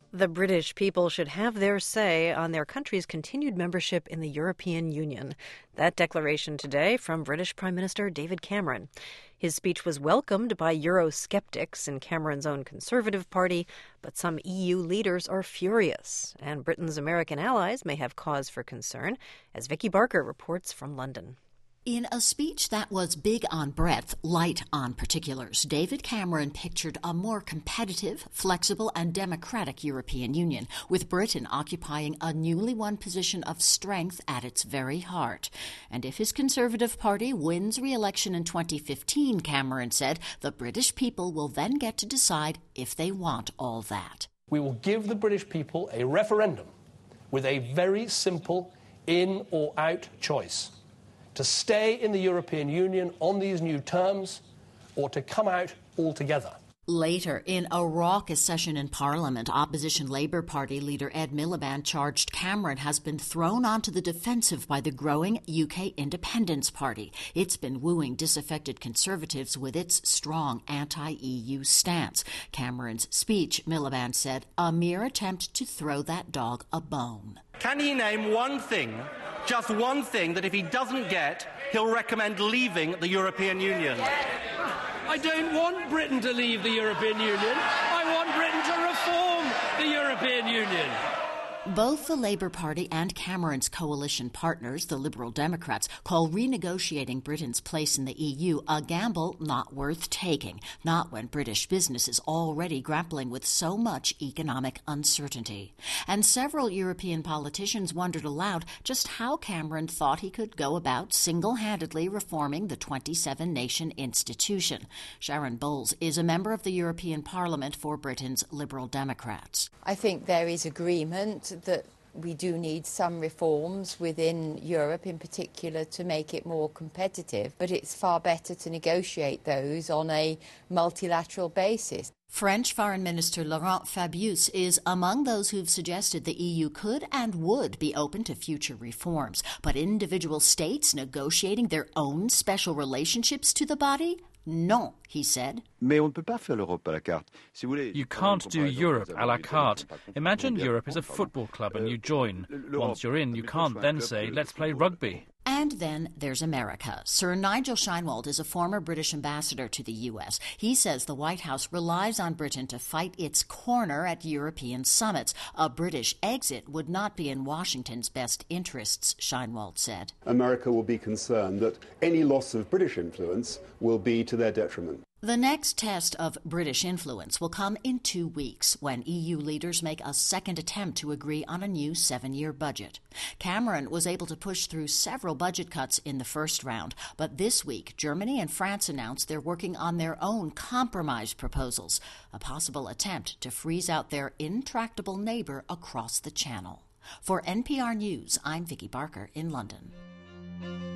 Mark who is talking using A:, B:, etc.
A: The British people should have their say on their country's continued membership in the European Union. That declaration today from British Prime Minister David Cameron. His speech was welcomed by Eurosceptics in Cameron's own Conservative Party, but some EU leaders are furious, and Britain's American allies may have cause for concern, as Vicky Barker reports from London.
B: In a speech that was big on breadth, light on particulars, David Cameron pictured a more competitive, flexible, and democratic European Union, with Britain occupying a newly won position of strength at its very heart. And if his Conservative Party wins re-election in 2015, Cameron said, the British people will then get to decide if they want all that.
C: We will give the British people a referendum with a very simple in or out choice: to stay in the European Union on these new terms, or to come out altogether.
B: Later, in a raucous session in Parliament, opposition Labour Party leader Ed Miliband charged Cameron has been thrown onto the defensive by the growing UK Independence Party. It's been wooing disaffected Conservatives with its strong anti-EU stance. Cameron's speech, Miliband said, a mere attempt to throw that dog a bone.
D: Can he name one thing, just one thing, that if he doesn't get, he'll recommend leaving the European Union?
E: I don't want Britain to leave the European Union. I want Britain to reform the European Union.
B: Both the Labour Party and Cameron's coalition partners, the Liberal Democrats, call renegotiating Britain's place in the EU a gamble not worth taking, not when British business is already grappling with so much economic uncertainty. And several European politicians wondered aloud just how Cameron thought he could go about single-handedly reforming the 27-nation institution. Sharon Bowles is a member of the European Parliament for Britain's Liberal Democrats.
F: I think there is agreement that we do need some reforms within Europe in particular to make it more competitive, but it's far better to negotiate those on a multilateral basis.
B: French Foreign Minister Laurent Fabius is among those who've suggested the EU could and would be open to future reforms. But individual states negotiating their own special relationships to the body? Non, he said.
G: You
H: can't do Europe à la carte. Imagine Europe is a football club and you join. Once you're in, you can't then say, let's play rugby.
B: And then there's America. Sir Nigel Sheinwald is a former British ambassador to the U.S. He says the White House relies on Britain to fight its corner at European summits. A British exit would not be in Washington's best interests, Sheinwald said.
I: America will be concerned that any loss of British influence will be to their detriment.
B: The next test of British influence will come in 2 weeks when EU leaders make a second attempt to agree on a new 7-year budget. Cameron was able to push through several budget cuts in the first round, but this week Germany and France announced they're working on their own compromise proposals, a possible attempt to freeze out their intractable neighbour across the Channel. For NPR News, I'm Vicky Barker in London.